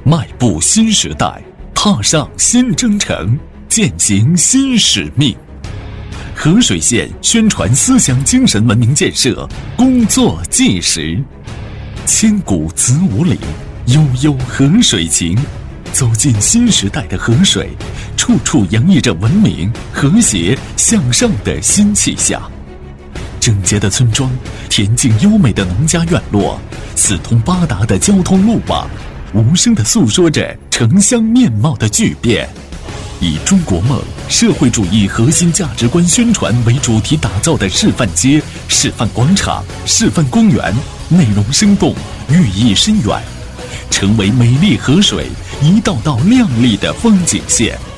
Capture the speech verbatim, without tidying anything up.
迈步新时代，踏上新征程，践行新使命。河水县宣传思想精神文明建设工作纪实，千古子午岭，悠悠河水情。走进新时代的河水，处处洋溢着文明、和谐、向上的新气象。整洁的村庄，恬静优美的农家院落，四通八达的交通路网，无声地诉说着城乡面貌的巨变。以中国梦、社会主义核心价值观宣传为主题打造的示范街、示范广场、示范公园，内容生动，寓意深远，成为美丽河水一道道亮丽的风景线。